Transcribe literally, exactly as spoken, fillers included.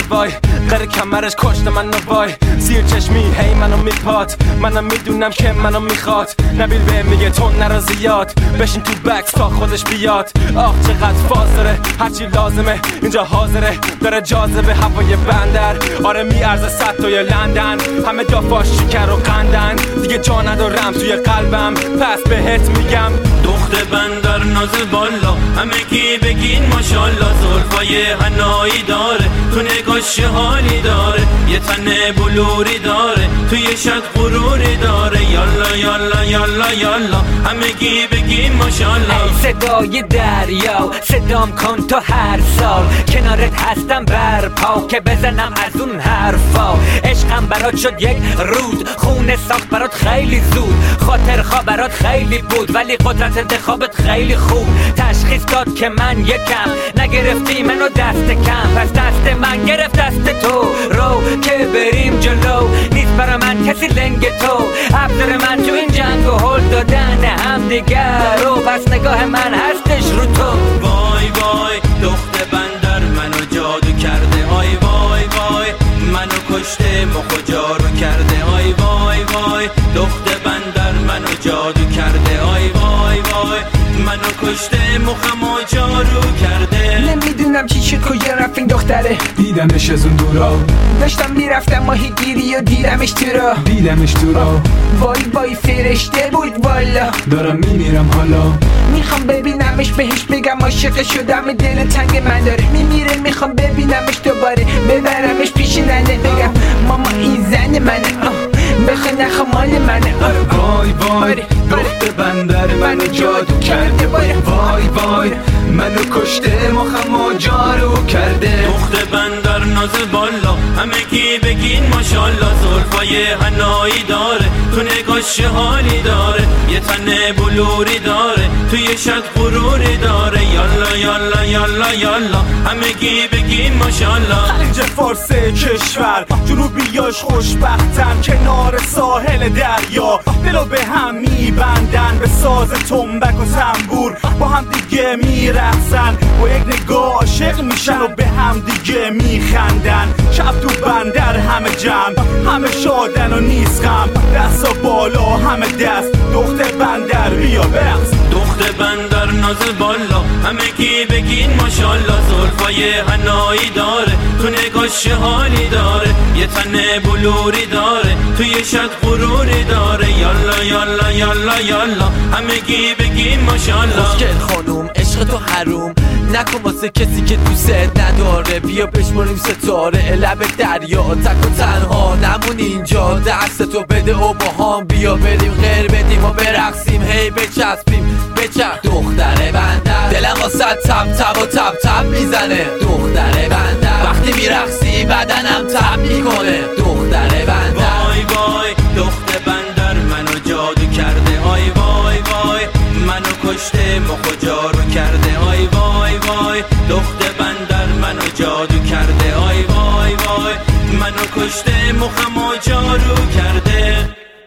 وای غیر کمرش کشت منو وای زیر چشمی هی منو میپات منم میدونم که منو میخواد نبیل به میگه تو نرا زیاد بشین تو بکس تا خودش بیاد آخ چقدر فاز داره هرچی لازمه اینجا حاضره داره جاذبه هوای بندر آره میارزه صد توی لندن همه دافاش شکر و قندن دیگه جا ندارم توی قلبم پس بهت میگم دخت بندر نازل بالا همه کی بگین ماشالله زلفای حنایی داره تو نگاش حالی داره یه تن بلوری داره تو یه شد غروری داره یالا یالا یالا یالا همه کی بگین ماشالله ای صدای دریا صدام کن تا هر سال کنارت هستم برپا که بزنم از اون حرفا عشقم برات شد یک رود خونه ساخت برات خیلی زود خاطر خواه برات خیلی بود ولی قدرت انتخابت خیلی خوب تشخیص داد که من یکم نگرفتی منو دست کم پس دست من گرفت دست تو رو که بریم جلو نیست برا من کسی لنگ تو ابزار من تو این جنگ و هل دادن هم دیگر رو پس نگاه من هستش رو تو وای وای دخت بندر منو جادو کرده آی وای وای منو کشته مخ جارو کرده آی وای وای دخت بندر منو جادو کرده آی وای وای منو کشته مخمو جارو کرده نمیدونم چی چه کجا رفت این دختره دیدمش از اون دورا داشتم میرفتم ماهی گیری و دیدمش تو را دیدمش تو را وای وای فرشته بود والا دارم میمیرم حالا میخوام ببینمش بهش بگم عاشق شدم دل تنگ من داره میمیره میخوام ببینمش دوباره ببرمش پیش ننه بگم ماما این زن منه بخواه نخواه مال منه وای وای دخت بندر منو جادو کرده وای وای وای منو کشته مخمو جارو کرده دخت بندر نازل بالا همه کی بگین ماشالله زلفای حنایی داره تو نگاش حالی داره یه تن بلوری داره تو یه شد غروری داره یالا یالا یالا یالا همه کی بگین ماشالله خلیج فارس کشور جنوبیاش خوشبختن کنار ساحل دریا دلو به هم میبندن به ساز تنبک و تنبور با هم دیگه میرقصن با یک نگاه عاشق میشن و به هم دیگه میخندن شب تو بندر همه جمع همه شادن و نیست غم دستا بالا همه دست دخت بندر بیا برقص دخت بندر نازل بالا همه کی بگین ماشالله زلفای حنایی داره تو نگاش حالی داره یه تن بلوری داره تو یه شد غروری داره یالا یالا یالا یالا همه کی بگین ماشالله خوشگل خانوم عشق تو حروم نکن واسه کسی که دوست نداره بیا بشماریم ستاره لب دریا تک و تنها نمون اینجا دست تو بده و با هم بیا بریم غیر بدیم و برقصیم هی بچسبیم بچرخ دختر بندر دلم واسه تب تب و تب تب میزنه دختر بندر وقتی میرقصی بدنم تب میکنه دختر بندر وای وای دخت بندر منو جادو کرده آی وای وای منو کشته مخ جارو کرده آی وای وای دخت بندر منو جادو کرده آی وای وای منو کشته مخم